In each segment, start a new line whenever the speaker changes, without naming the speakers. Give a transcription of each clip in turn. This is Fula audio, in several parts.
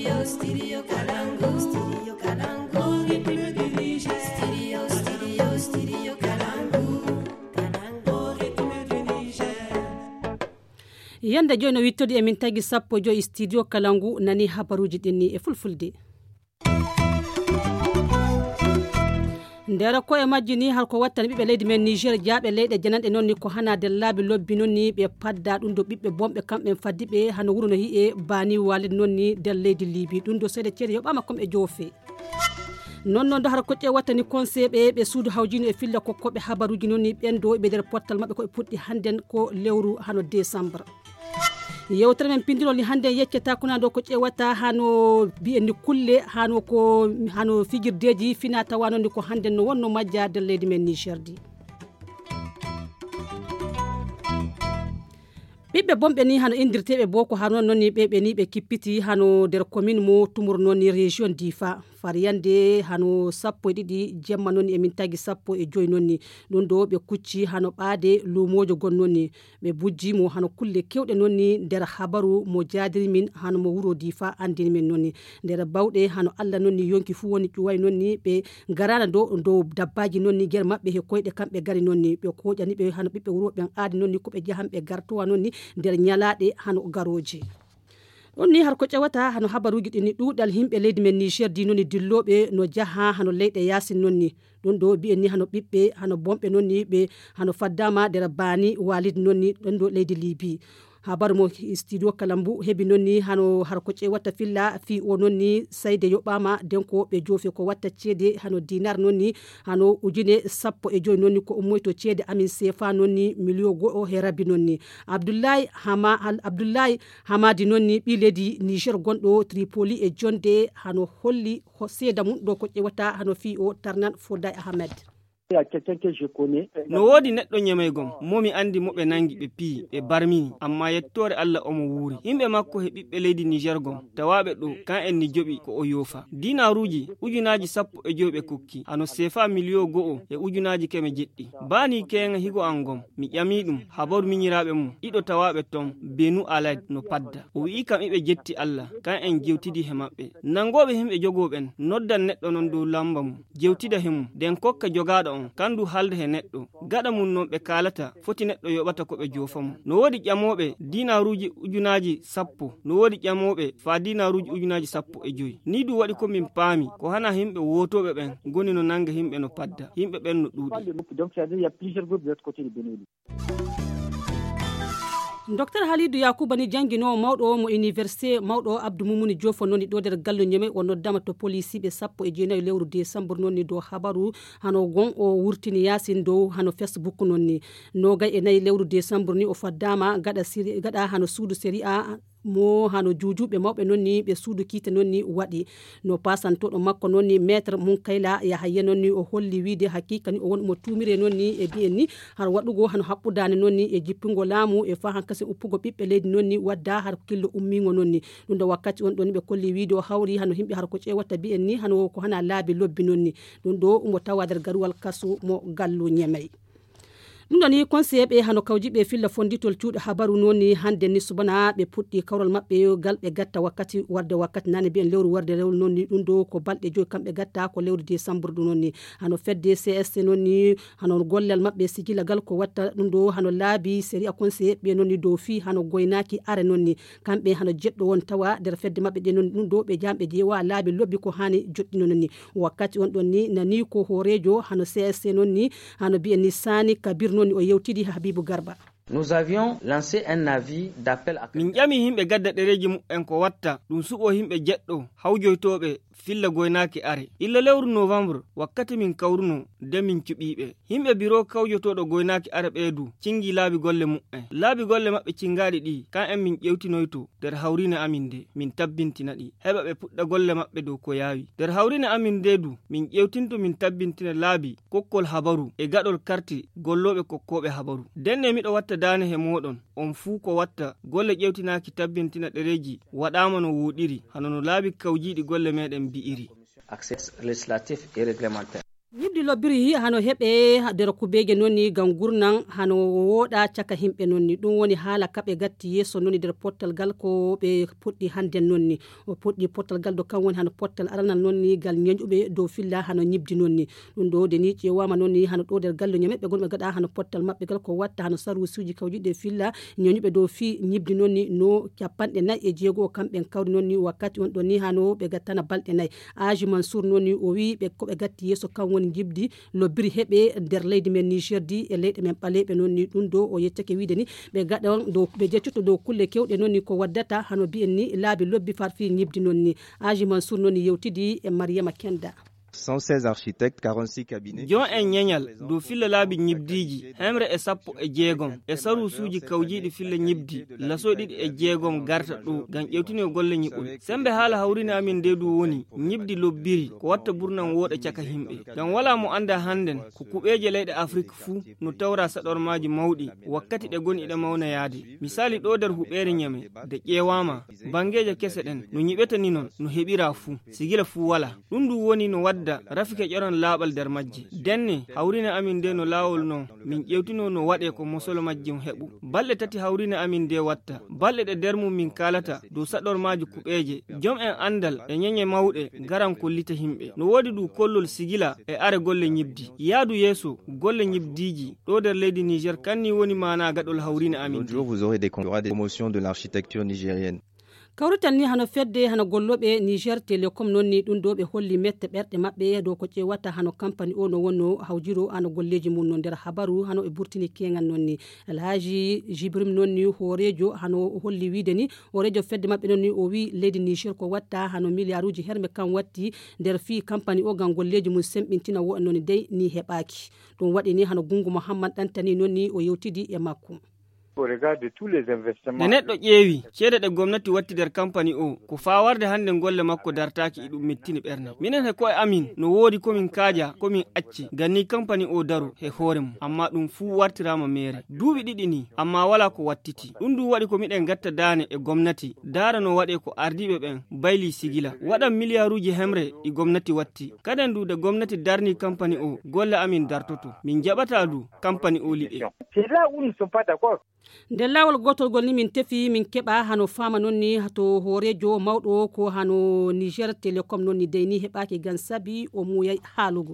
Studio Kalangu, Studio Kalangu, rythme du Niger. Studio Kalangu, Kalangu, rythme du Niger.
Yanda jono wittodi e min tagi sappo joyi Studio Kalangu nani habaruji dinni e fulfulde. ndera ko e majjini har ko wattani ɓiɓɓe leydi men Niger jaaɓe leyɗe jananɗe noon ni ko hanade laabi lobbi noon ni ɓe padda ɗum do ɓiɓɓe bomɓe kamɓe faddi ɓe hano wuro no hi'e bani walid noon ni der leydi Libi ɗum do seeɗa ceede yoɓama comme e joofe non do har ko ƴe wattani conseil ɓe suudu hawjino e filla kokkoɓe habaruji noon ni ɓen do ɓe der portal mabɓe ko puɗɗi handen ko lewru hano décembre yewtere men pindirol ni hande yeccata kuna do ko ƴewata hano bi'eni kulle hano fijirdeji fina tawano ni ko hande no wonno majja der leydi men Niger di ɓiɓɓe bomɓe ni hano indirteɓe boko hanon noon ni ɓe ni ɓe kippiti hano der commune mo tumur noon ni région Difa fariyande hano sappo e ɗiɗi jemma noon ni emin tagi sappo e joyi noon ni ɗum ɗo ɓe kucci hano ɓaade lumojo gon noon ni ɓe bujjimo hano kulle kewɗe noon ni nder habaru mo jadiri min hano mo wuro Difa andini min noon ni nder bawɗe hano Allah noon ni yonki fu woni ƴuway noon ni ɓe garana do dabbaji noon ni guer mabɓe he koyɗe kamɓe gari noon ni ɓe koƴani ɓe hano ɓiɓɓe wuro ɓen aadi noon ni koɓe jahanɓe gartowa noon ni nder nyalaɗe hano garoji on ni har ko ƴewata hano habaruji ɗini ɗuɗal himɓe leydi men Niger di noon ni dilloɓe no jaha hano leyɗe yasin noon ni ɗum ɗo bi'en ni hano ɓiɓɓe hano bomɓe noon ni ɓe hano faddama nder bani walid noon ni ɗon ɗo leydi Libi habaru mo Studio Kalambu hebi noon ni hano har ko ƴewata filla fi o noon ni sayde yoɓama denko ɓe joofi ko watta ceede hano dinar noon ni hano ujune sappo e joyi noon ni ko ummoyto ceede amin CFA noon ni million go'o he rabbi noon ni Abdoulaye Hamadi noon ni ɓi leydi Niger gonɗo Tripoli e jonde hano holli seeda mum ɗo ko ƴewata hano fi o Tarnan Foday Ahmed
no woodi neɗɗo ñemeygom momi andi moɓe nangi ɓe pii ɓe barmini amma yettore Allah omo wuuri yimɓe makko he ɓiɓɓe leydi Niger gom tawaɓe ɗo kan en ni joɓi ko o yofa dinaruji ujunaji sappo e joyi ɓe kokki hano CFA million go'o e ujunaji keme jeɗɗi bani kenga higo an gom mi ƴami ɗum habaru miñiraɓe mum ɗiɗo tawaɓe ton Benu Alad no padda o wi'i kam iɓe jetti Allah kan en jewtidi he maɓɓe nangoɓe himɓe jogoɓen noddan neɗɗo non dow lamba mum jewtida he mum den kokka jogaɗo on kandu halde he neɗɗo gaɗa mum non ɓe kalata foti neɗɗo yoɓata ko ɓe jofa mum no woodi ƴamoɓe dinaruji ujunaji sappo no woodi ƴamoɓe fa dinaruji ujunaji sappo e joyi ni ɗum waɗi ko min paami ko hana himɓe wotoɓe ɓen goni no nanga himɓe no padda himɓe ɓen no ɗuuɗi.
Dr Halidou Yakuba ni jangino mawɗo mo université mawɗo Abdou Moumouni Diofo noon ɗo der gallo ñeme o noddama to police ɓe sappo e jeenayi lewru décembre noon ni dow habaru hano gon o wurtini yasin dow hano Facebook noon ni nogay e nayi lewru décembre ni o faddama gaɗa hano suudu série A mo hano juujuɓe mawɓe noon ni ɓe suudu kiite noon ni waɗi no pasantoɗo makko noon ni maître Munkayla Yahaya noon ni o holli wiide hakkika ni o won mo tumire noon ni e bi'en ni har waɗugo hano haɓɓudani noon ni e jippingo laamu e fa hankasi uppugo ɓiɓɓe leydi noon ni wadda har killo ummigo noon ni ɗum do wakkati on ɗon ni ɓe kolli wiide o hawri hano himɓe har ko ƴewatta bi'en ni hano ko hana laabi lobbi noon ni ɗum ɗo mo tawa nder garuwal kaso mo gallu ñemey ɗum ɗo ni conseil ɓe hano kawjiɓe filla fonditol cuuɗi habaru noon ni hande ni subana ɓe puɗɗi kawral maɓɓe gal ɓe gatta wakkati nane mbiyen lewru warde rewlu noon ni ɗum ɗo ko balɗe joyi kamɓe gatta ko lewru décembre ɗum noon ni hano fedde CSC noon ni hano gollal maɓɓe sigila gal ko watta ɗum ɗo hano laabi série a conseil ɓe noon ni dow fi hano goynaki are noon ni kamɓe hano jeɗɗo won tawa nder fedde maɓɓe ɗe noon ɗum ɗo ɓe jamɓe jeewa laabi lobbi ko hani joɗɗino noon ni wakkati on ɗon ni nani ko horejo hano CSC noon ni hano mbiyen ni Sani Kabir noon ni o yewtidi Habibou Garba.
Nous avions lancé un avis d'appel à
min ƴami himɓe gadda ɗereji mu'en ko watta ɗum suɓo himɓe jeɗɗo hawjoytoɓe filla goynaki are illa lewru novembre wakkati min kawruno nde min cuɓiɓe himɓe biro kawjotoɗo goynaki are ɓeedu cingi laabi golle mu'en laabi golle maɓɓe cingaɗi ɗi kan en min ƴewtinoyto nder hawrine amin nde min tabbintina ɗi heɓa ɓe puɗɗa golle maɓɓe dow ko yaawi nder hawrine amin ndedu min ƴewtinto min tabbintina laabi kokkol habaru e gaɗol karti golloɓe kokkoɓe habaru denne miɗo watta dane he moɗon on fuu ko watta golle ƴewtinaki tabbintina ɗereji waɗama no woɗiri hano no laabi kawjiɗi golle meɗen bi'iri
accès législatif et réglementaire.
yibdi lobbiri hano heɓe nder kubeje nonni gam gurnan hano woɗa caka himɓe nonni ɗum woni haala kaɓe gatti yesso nonni nder pottal gal ko ɓe puɗɗi hannden nonni o puɗɗi pottal gal do kam woni hano pottal aranal nonni gal ñeñuɓe dow filla hano ñibdi nonni ɗum ɗo de ni ƴewama nonni hano ɗo nder gallo ñameɓe gonɓe gaɗa hano pottal maɓɓe gal ko watta hano sarwusuji kawjiɗe filla ñeñuɓe dow fi ñibdi nonni no 46 kamɓen kawri nonni wakkati on ɗon ni hano ɓe gattana balɗe 4 Aji Mansour nonni o wi ɓe koɓe gatti yesso kam woni jibdi lobbiri heɓe nder leydi men Niger di e leyɗe men ɓaleɓe nonni ɗum ɗo o yettake wiide ni ɓe gaɗa dow ɓe jeccoto dow kulle kewɗe nonni ko waddata hano bi'en ni laabi lobbi farfi ñibdi nonni Aji Mansour nonni yewtidi e Mariama Kenda
116 architectes, 46 cabinets.
Jon en ñeñal do filla laabi ñibdiji hemre e sappo e jeegom e sarusuji kawjiɗi filla ñibdi laso ɗiɗi e jeegom garta ɗo gam ƴewtino golle ñiɓol sembe haala hawrina amin nde du woni ñibdi lobbiri ko watta burnan woɗa caka himɓe gam wala mo anda handen ko kuɓeje leyɗe Afrique fuu no tawra saɗormaji mawɗi wakkati ɗe goni ɗe mawna yaade misali ɗo nder huɓere ñame de ƴewama bangeje kese ɗen no ñiɓetani non no heɓira fuu sigila fuu wala ɗum du woni no wadda rafike ƴoran laaɓal nder majji denne hawrina amin nde no laawol non min ƴewtino no waɗe ko mosolo majji heɓu balɗe tati hawrina amin nde watta balɗe ɗe nder mum min kalata dow saɗormaji kuɓeje joom en andal e ñeñe mawɗe garan kollita himɓe no woodi du kollol sigila e are golle ñibdi yaadu yeeso golle ñibdiji ɗo nder leydi Niger kanni woni mana gaɗol hawrina amin
vous aurez des promotions de l'architecture nigérienne.
kawritan ni hano fedde hano golloɓe Niger Telecom nonni ɗum ɗo ɓe holli mette ɓerɗe maɓɓe dow ko ƴewata hano campagne o no wonno hawjiro hano golleji mum no nder habaru hano e burtini keŋal nonni Alhaji Jibrim nonni horejo hano holli wiide ni horejo fedde maɓɓe nonni o wi leydi Niger ko watta hano milliard uji herme kam watti nder fi campagne o gam golleji mum semɓintina wo nonni dey ni heɓaki ɗum waɗi ni hano Gungu Mohammad Dantani nonni o yewtidi e makko
ne neɗɗo ƴeewi ceede ɗe gomnati watti nder campagne o ko fawarde hande golle makko dartaki e ɗum mettini ɓernde minen he koye amin no woodi komin kaaja komin acci ganni campagne o daru he hoore mum amma ɗum fuu wartirama mere duuɓi ɗiɗi ni amma wala ko wattiti ɗum du waɗi ko miɗen gatta daane e gomnati daara no waɗe ko ardiɓe ɓen bayli sigila waɗan milliard uji hemre e gomnati watti kaden du de gomnati darni campagne o golle amin dartoto min jaɓata du campagne o liɗe
nde lawol gotolgol ni min tefi min keɓa hano fama nonni to horejo mawɗo ko hano Niger Telecom nonni deyni heɓaki gan sabi o muyay haalugo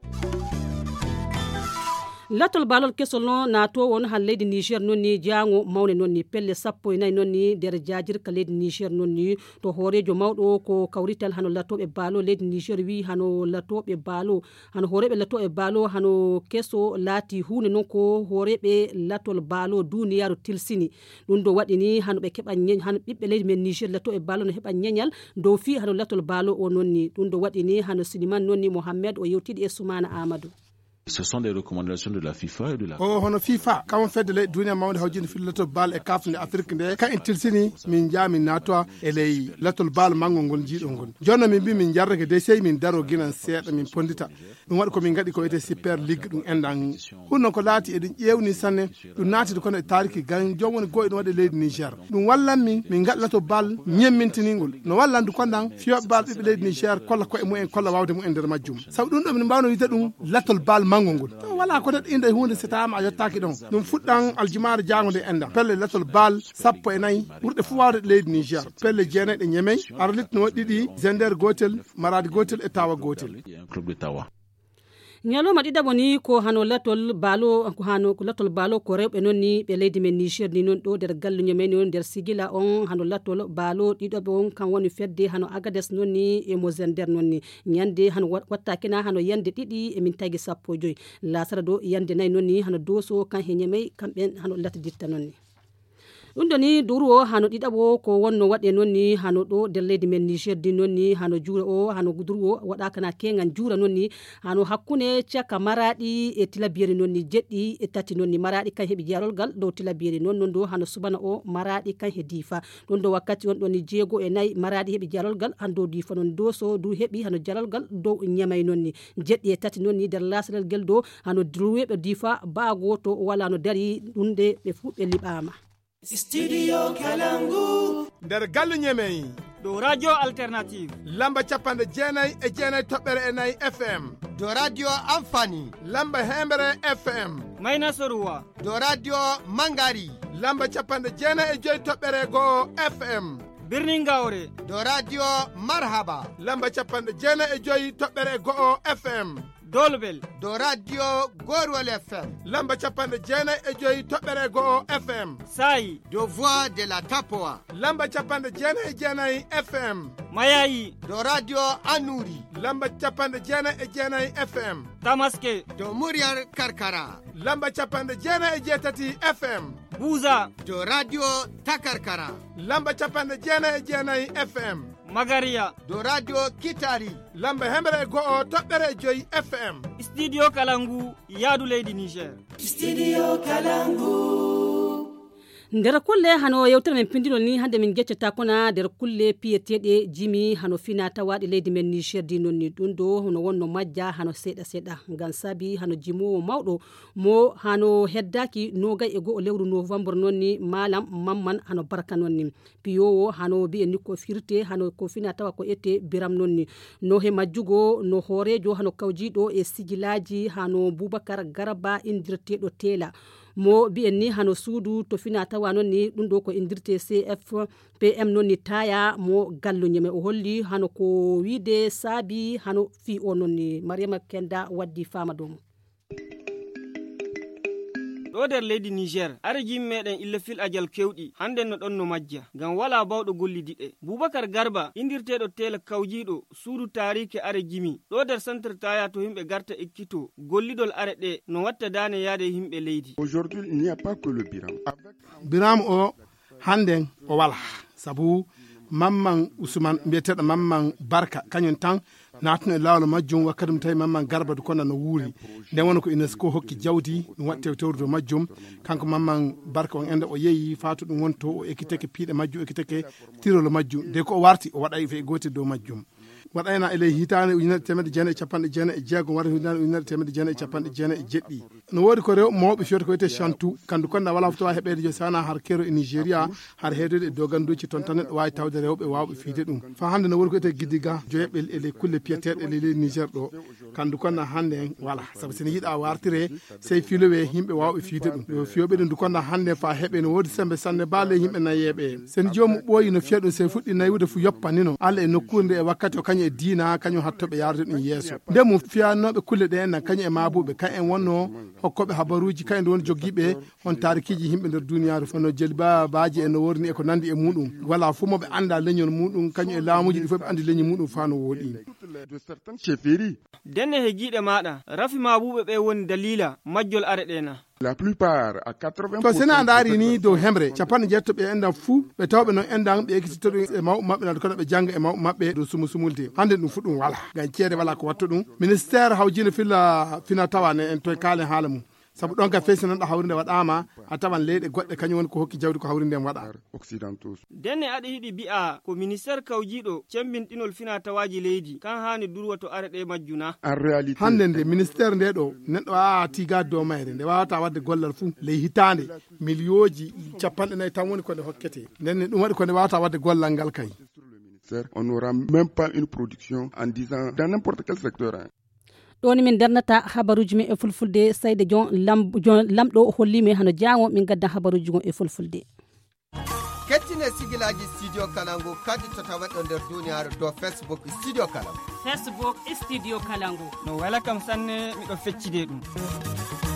latol balol kesol no nato won han leydi Niger nonni jango mawne nonni pelle 14 nonni der jajirka leydi Niger nonni to horejo mawɗo ko kawrital hano latoɓe balo leydi Niger wi hano latoɓe balo hano horeɓe latoɓe balo hano keso laati hunde non ko horeɓe latol balo duniyaru tilsini ɗum do waɗi ni hano ɓe keɓa hano ɓiɓɓe leydi men Niger latoɓe balo no heɓa ñeñal dow fi hano latol balo o nonni ɗum do waɗi ni hano Siliman nonni Mohammed o yewtidi e Soumana Amadou.
Ce sont des recommandations de la FIFA et de la
hono FIFA kam fedde le duniya mawde hawjinde fillato bal e kafne Afrique nde ka en tilsini min jami nato e ley latol bal mangol ngol jiiɗo ngol jonno min mbi min jarrake de sey min daro ginan seeɗa min pondita ɗum waɗi komin gaɗi ko wiyete super ligue ɗum endan hunno ko laati eɗen ƴewni sanne ɗum naatide kono e tariki gan jom woni goƴe ɗum waɗe leydi Niger ɗum wallan min gaɗa lato bal ñemmintinigol no wallandu kondan fiyoɓe bal ɓiɓɓe leydi Niger kolla koye mumen kolla wawde mum e nder majjum sabu ɗum ɗo min mbawno wiide ɗum latol bal ngol wala ko neɗɗo inde hunde so tawama a yettaki ɗon ɗum fuɗɗan aljumare jango nde enda pelle latol bal 14 ɓurɗe fu wawde leydi Niger pelle 9 ɗe ñemey arlit no waɗi ɗiɗi Zender gotel Maradi gotel e Tawa gotel
ñaloma ɗiɗaɓo ni ko hano latol balo ko rewɓe noon ni ɓe leydi men Niger ni noon ɗo nder galluño men on nder sigila on hano latol balo ɗiɗoɓe on kan woni fedde hano Agades noon ni e mo Zender noon ni ñande hano wattakina hano yande ɗiɗi e min tagi 15 lasara do yande 4 noon ni hano Doso kan he ñamey kamɓen hano latditta noon ni ɗum ɗo ni duru o hano ɗiɗaɓo ko wonno waɗe noon ni hano ɗo nder leydi men Niger di noon ni hano juura o hano duru o waɗakana keŋan juura noon ni hano hakkunde caka Maradi e Tilaberi noon ni jeɗɗi e tati noon ni Maradi kan heeɓi jarolgal dow Tilaberi noon do hano subana o Maradi kan he Difa ɗon do wakkati on ɗon ni 6 Maradi heeɓi jarolgal han dow Difa noon Doso du heeɓi hano jarolgal dow Ñamay noon ni jeɗɗi e tati noon ni nder lasalel gel do hano duruweɓe Difa baago to wala no dari ɗumde ɓe fu ɓe liɓama.
Studio Kalangu
nder gallu ñemey
ɗo radio alternative
lamba 99.9 FM
do radio amfani
lamba hembere FM
mai nasaruwa
do radio mangari
lamba 95.1 FM
birnin Gaure
do radio marhaba
lamba 95.1 FM
Dolbel
do radio Gorwal FM
lamba 95.1 FM
Sai
do voix de la Tapoa
lamba 99 FM
Mayayi
do radio Anuri
lamba 99 FM
Tamaske
do muryar Karkara
lamba 98 FM
Buza
do radio Takarkara
lamba 99 FM
Magaria
do radio Kitari
lamba hembere go'o toɓɓere joyi FM
Studio Kalangu Yadu Leydi Niger
Studio Kalangu
nder kulle hano yewtere men pindino ni hande min geccata kona nder kulle piyeteɗe jimi hano fina tawaɗe leydi men Niger di nonni ɗum ɗo hono wonno majja hano seeɗa ngam sabi hano jimowo mawɗo mo hano heddaki nogay e go'o lewru novembre nonni malam mamman hano barka nonni piyowo hano bi en ko firte hano ko fina tawa ko ette biram nonni no he majjugo no horejo hano kawjiɗo e sigilaji hano Boubacar Garba indirteɗo tela mo bi en ni hano suudu to fina tawa non ni ɗum ɗo ko indirte CFPM non ni taya mo gallo nyeme o holli hano ko wiide saabi hano fi o non ni Mariama Kenda waddi fama domo
ɗo nder leydi Niger are jimi meɗen ille fil ajal kewɗi hande no ɗon no majja ngam wala bawɗo gollidiɗe Boubacar Garba indirteɗo tela kawjiɗo suudu tarike are jimi ɗo nder centre taya to himɓe garta ekkito gollidol are ɗe no watta dane yaade himɓe leydi.
Aujourd'hui il n'y a pas que le biram.
Biram o hande o wala sabu Mamman Ousmane mbiyeteɗo Mamman Barka kañum tan natno e lawol majjum wakkati mum tawi Mamman Garba du kono no wuuri nden woni ko UNESCO hokki jawdi ɗum watte tewrude majjum kanko Mamman Barka on ende o yeeyi fatu ɗum wonto o ekkiteke piiɗe majjum ekkiteke tirolo majjum de ko o warti o waɗay fe gotel dow majjum waɗayna ele hitande ujunere temedde jeenayi capanɗe jeenayi e jeegom wara hitande ujunere temedde jeenayi capanɗe jeenayi e jeɗɗi no woodi ko rew mawɓe fiyata ko wiyete chantou kandu konda wala fotowa heɓede jo sana har kero e Nigéria har heedode e doganduji toon tan neɗɗo wawi tawde rewɓe wawɓe fiide ɗum fa hande no woodi ko wiyete Gidiga joyeɓe ele kulle piyeteɗe ele leydi Niger ɗo kandu konda hande wala saabu sene yiiɗa wartire sey filowe yimɓe wawɓe fiide ɗum fiyoɓe ɗum du konda hande fa heeɓe no woodi sembe sanne baale yimɓe nayeɓe sen jomum ɓooyi no fiya ɗum sey fuɗɗi naywude fu yoppanino Allah e nokkude nde e wakkati o kañum e diina kañum hattoɓe yarde ɗum yeeso nde mum fiyanoɓe kulle ɗe en kañum e mabuɓe kañ en wonno hokkoɓe habaruji kañ woni jogiɓe on tarikiji yimɓe nder duniyaru hono Jeliba Baji en no worni e ko nandi e muɗum wala fu moɓe anda leñol muɗum kañum e laamuji ɗi fof ɓe andi leñi muɗum fa no wooɗi
denne he jiiɗe maɗa rafi mabuɓe ɓe woni dalila majjol are ɗena
La plupart à 80%.
To sena andari ni dow hemre capanɗe jetto ɓe endan fuu ɓe tawɓe noon endan ɓe ekkitito ɗum e mawɓe maɓɓe nade kono ɓe jangga e mawɓe maɓɓe dow sumusumulde hande ɗum fu ɗum wala ngam ceede wala ko watta ɗum ministére hawjino fina tawane en toye kaalen haala mum sabu ɗon ka fesi nanɗo hawrinde waɗama a tawan leyɗe goɗɗe kañum woni ko hokki jawdi ko hawrinde en waɗa
denne aɗa yiɗi bi'a ko ministére kawjiɗo cembinɗinol fina tawaji leydi kan hani durwa to are ɗe majjuna
hande nde ministére nde ɗo neɗɗo wawa tigade dow mayre nde wawata wadde gollal fuu ley hitande millioji capanɗe nayyi tan woni kode hokkete ndenne ɗum waɗi kode wawata wadde gollal ngal kay
on n'aura même pas une production en 10 ans dans n'importe quel secteur
ɗoni min darnata habaruji men e fulfulde Sayde Jon lamɗo hollimi hano jango min gadda habaruji gon e fulfulde
kettine sigilaji studio Kalangu kadi to tawaɗo nder duniyaru do Facebook studio Kalangu
Facebook studio Kalangu
no wala kam sanne miɗo feccide ɗum